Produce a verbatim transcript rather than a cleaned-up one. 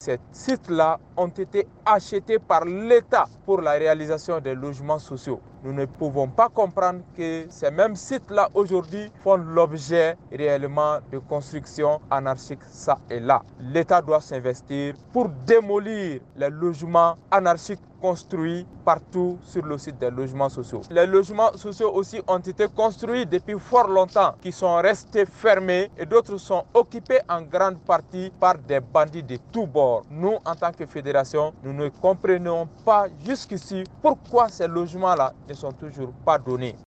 Ces sites-là ont été achetés par l'État pour la réalisation des logements sociaux. Nous ne pouvons pas comprendre que ces mêmes sites-là aujourd'hui font l'objet réellement de constructions anarchiques ça et là. L'État doit s'investir pour démolir les logements anarchiques construits partout sur le site des logements sociaux. Les logements sociaux aussi ont été construits depuis fort longtemps, qui sont restés fermés et d'autres sont occupés en grande partie par des bandits de tous bords. Nous, en tant que fédération, nous ne comprenons pas jusqu'ici pourquoi ces logements-là ne sont toujours pas donnés.